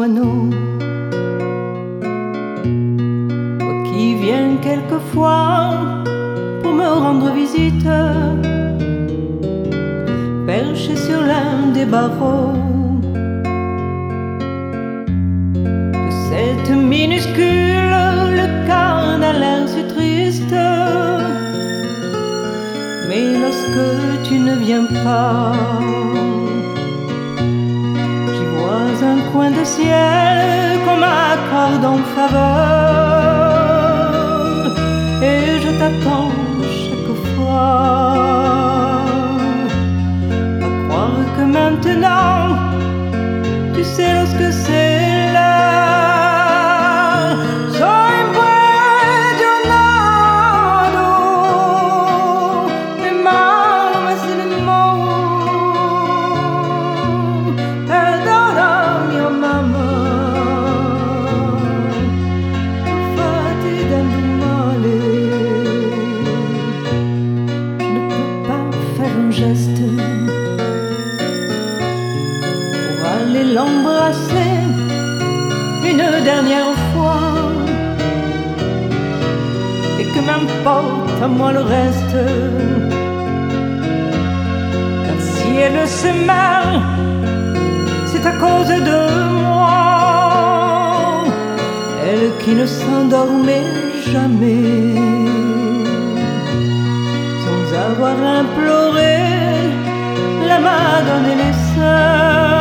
moineau. Toi qui viens quelquefois pour me rendre visite, perché sur l'un des barreaux de cette minuscule lucarne à l'air si triste. Mais lorsque tu ne viens pas, j'y vois un coin de ciel qu'on m'accorde en faveur, et je t'attends chaque fois. À croire que maintenant, tu sais lorsque c'est l'heure. Soy impresionado, mi mamma se ne mots. Perdona mia mamma, tu fatti del male. Je ne peux pas faire un geste pour aller l'embrasser une dernière fois, et que m'importe à moi le reste, car si elle se meurt, c'est à cause de moi, elle qui ne s'endormait jamais, sans avoir imploré la Madone et les saints.